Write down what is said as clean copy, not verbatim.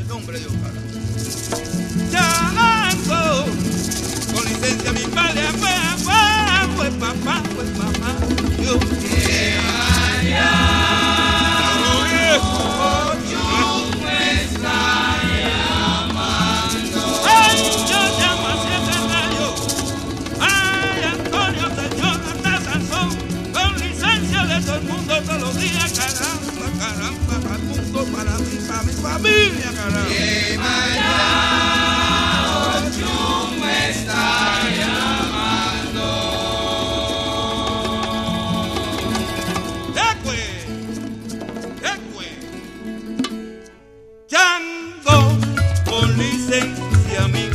En nombre de Dios, Chango, con licencia mi padre, pues papá, Dios. Que allá Ochu me está llamando. Ay, yo llamo a siete gallos. Ay, Antonio, señor, hasta Sansón, con licencia de todo el mundo todos los días, caramba, para el mundo, para mí, para mi familia, caramba. Que allá Ochu me está llamando. Chango, con licencia mi